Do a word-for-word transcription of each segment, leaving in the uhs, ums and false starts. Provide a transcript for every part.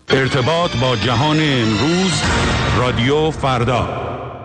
ارتباط با جهان امروز، رادیو فردا.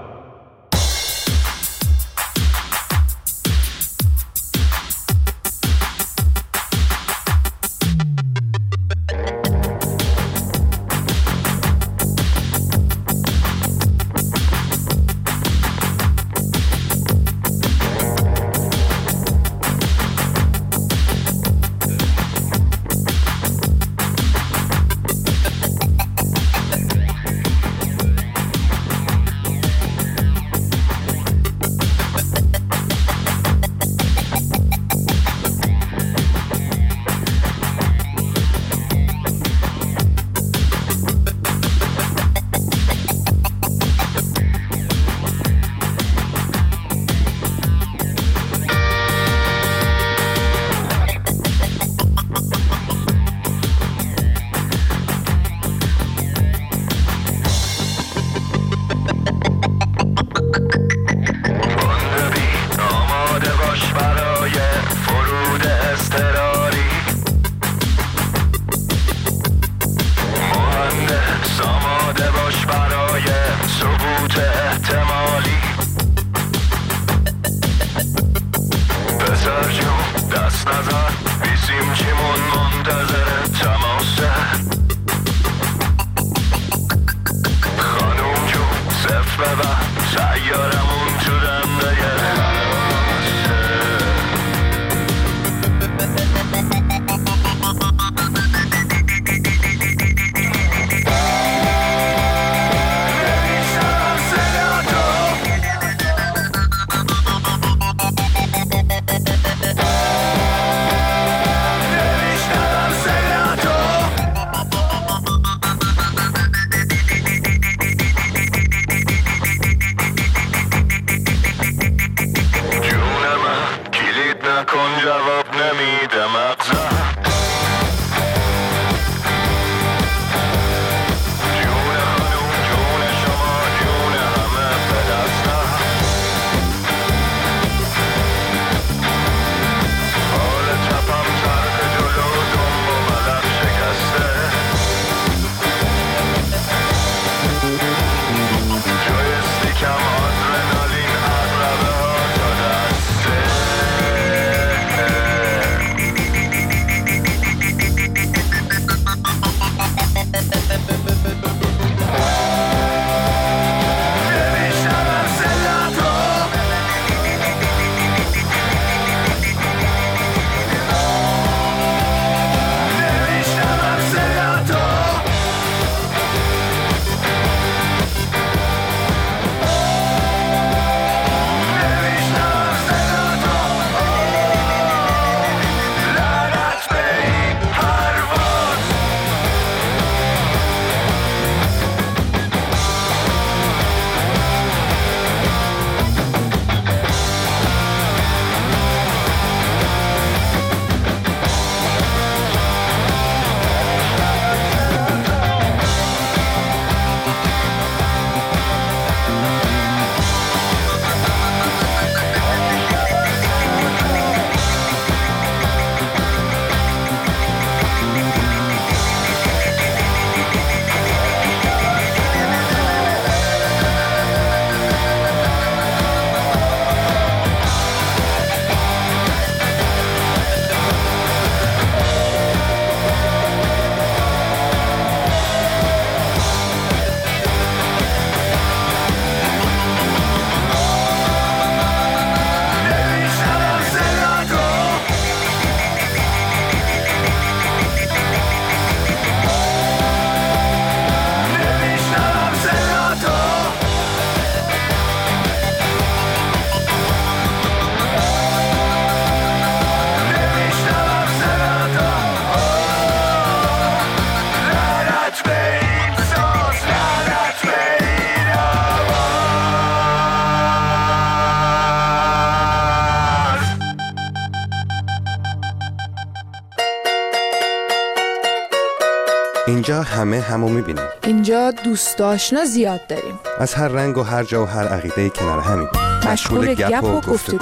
اینجا همه همو میبینیم. اینجا دوست آشنا زیاد داریم. از هر رنگ و هر جا و هر عقیده کنار همیم. مشغول گپ و گفتگو.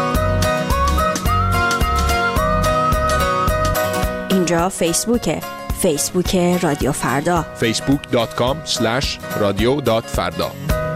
اینجا فیسبوکه. فیسبوک رادیو فردا فیسبوک دات کام اسلش رادیو دات فردا.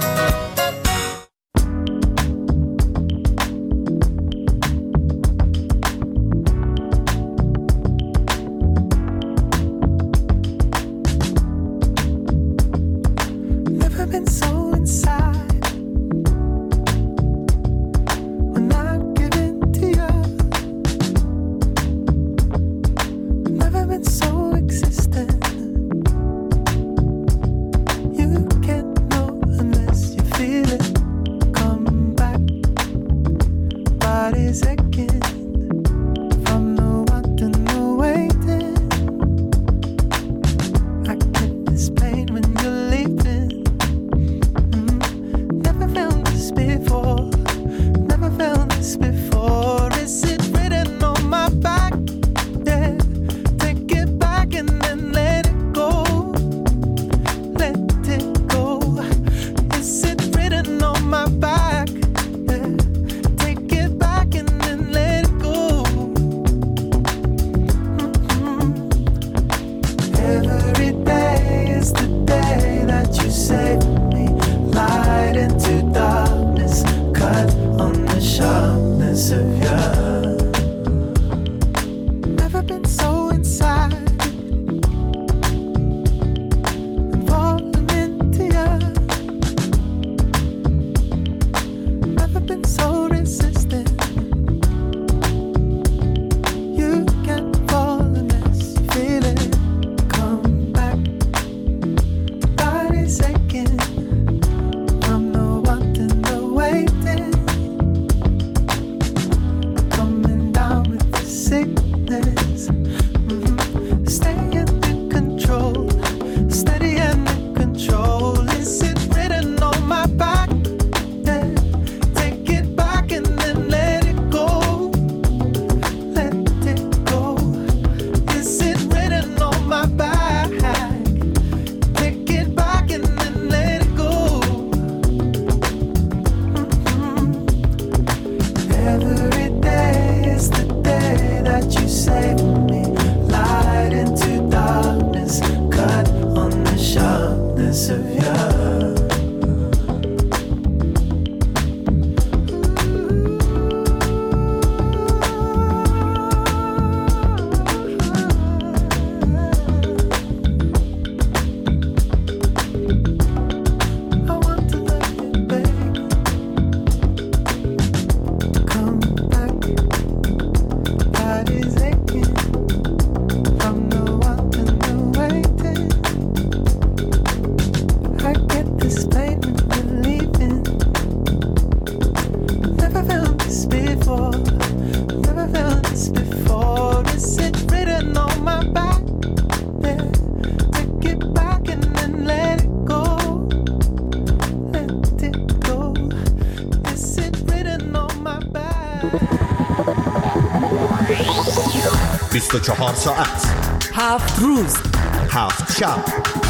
بیست و چهار ساعت، هفت روز، هفت شب،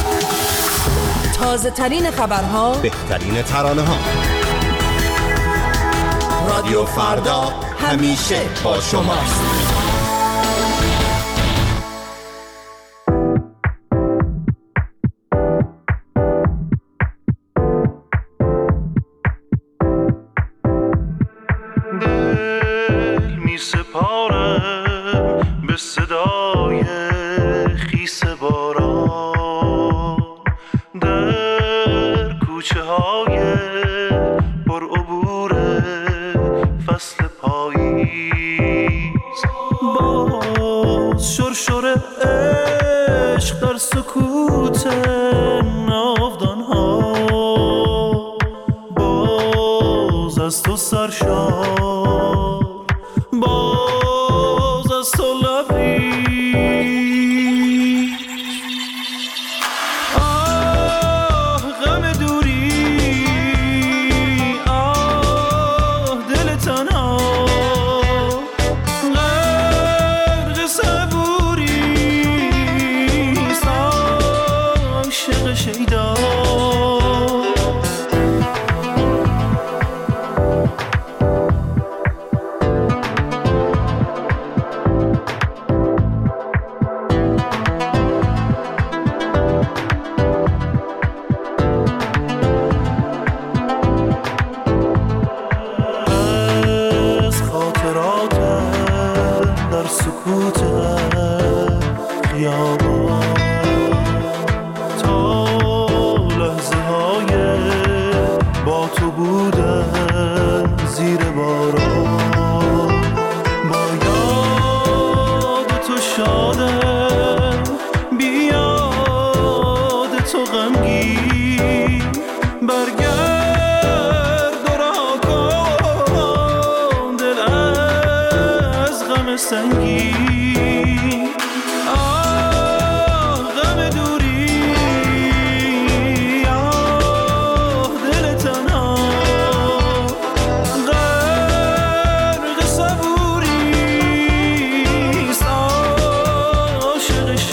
تازه ترین خبرها، بهترین ترانه ها. رادیو فردا همیشه با شماست.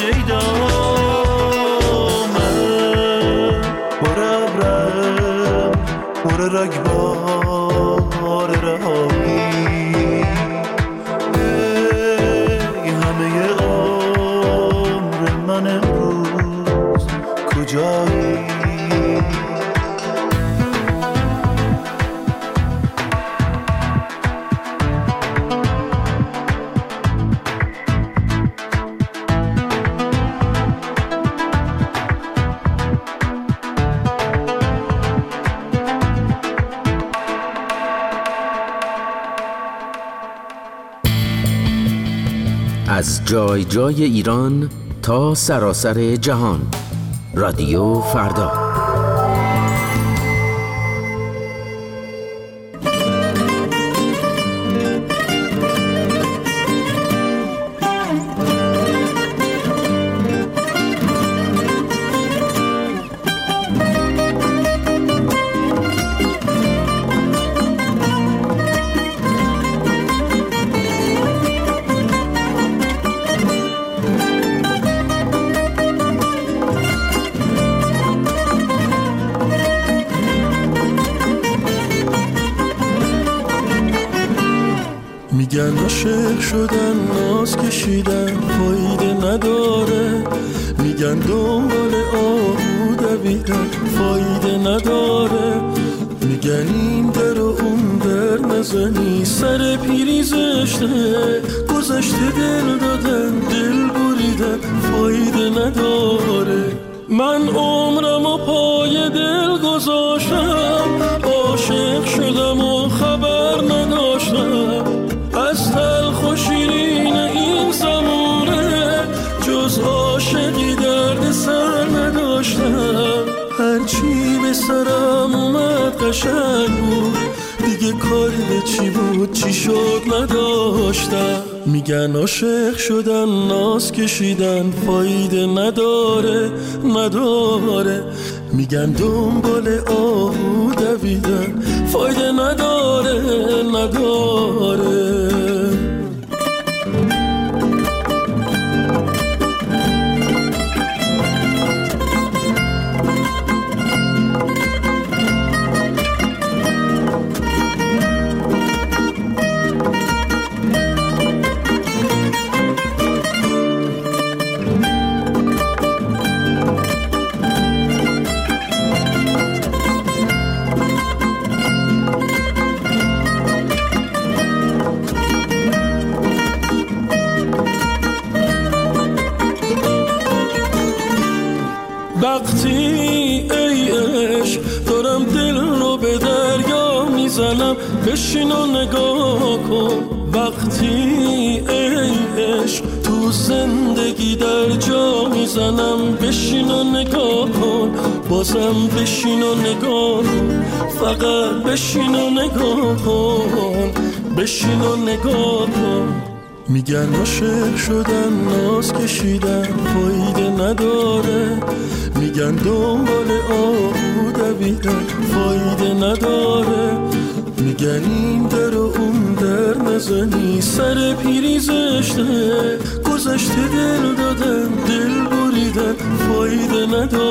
شیدا من برابرم بر رگبار رهایی ای همه عمر من امروز کجایی از جای جای ایران تا سراسر جهان، رادیو فردا. میگن عاشق شدن ناز کشیدن فایده نداره، میگن دنبال آهو دویدن فایده نداره، میگن این در و اون در نزنی سر پیری زشته، گذشته دل دادن دل بریدن فایده نداره. من عمرم و پای دل گذاشتم، عاشق شدم و خبر نداشتم از تلخ و شیرین این زمونه، جز عاشقی درد سر نداشتم. هرچی به سرم اومد قشنگ بود، دیگه کاری به چی بود چی شد نداشتم. میگن عاشق شدن ناز کشیدن فایده نداره نداره، میگن دنبال آهو دویدن فایده نداره نداره. وقتی ای عشق دارم دل رو به دریا میزنم، بشین و نگاه کن. وقتی ای عشق تو زندگی در جا میزنم، بشین و نگاه کن. بازم بشین و نگاه کن، فقط بشین و نگاه کن، بشین و نگاه کن. میگن عاشق شدن ناز کشیدن فایده نداره، میگن دنبال آهو دویدن فایده نداره، میگن این در و اون در نزنی سر پیری زشته، گذشته دل دادن دل بریدن فایده نداره.